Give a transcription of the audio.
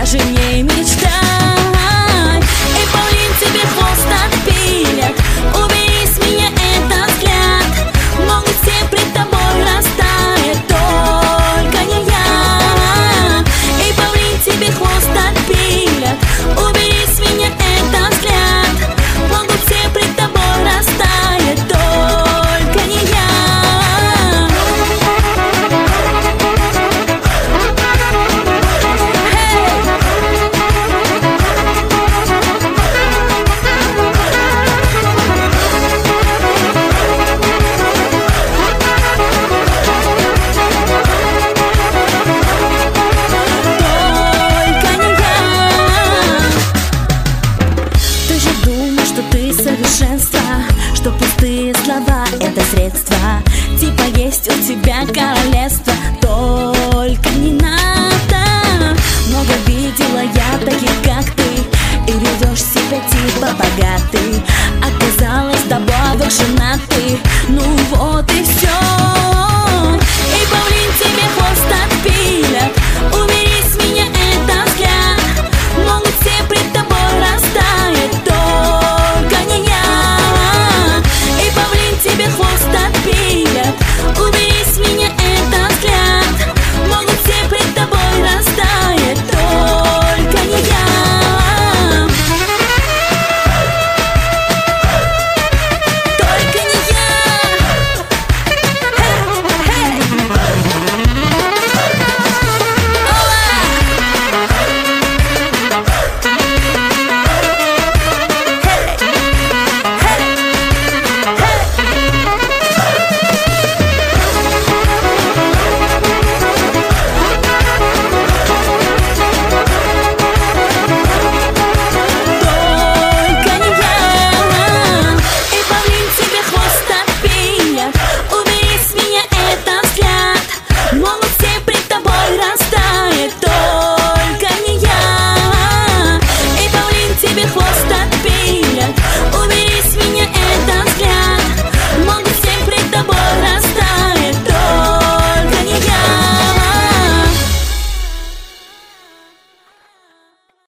даже не мечтай. Эй, Паулин, тебе хвост отпилят, убери с меня этот взгляд. Могут все пред тобой растаять, только не я. Эй, Паулин, тебе хвост отпилят, убери с меня этот взгляд. Могут все пред тобой растаять, только не я. Что пустые слова — это средство. Типа есть у тебя королевство, только не надо. Много видела я таких, как ты, и ведешь себя типа богатый. Оказалось, тобой вдруг женатый. Ну вот и все.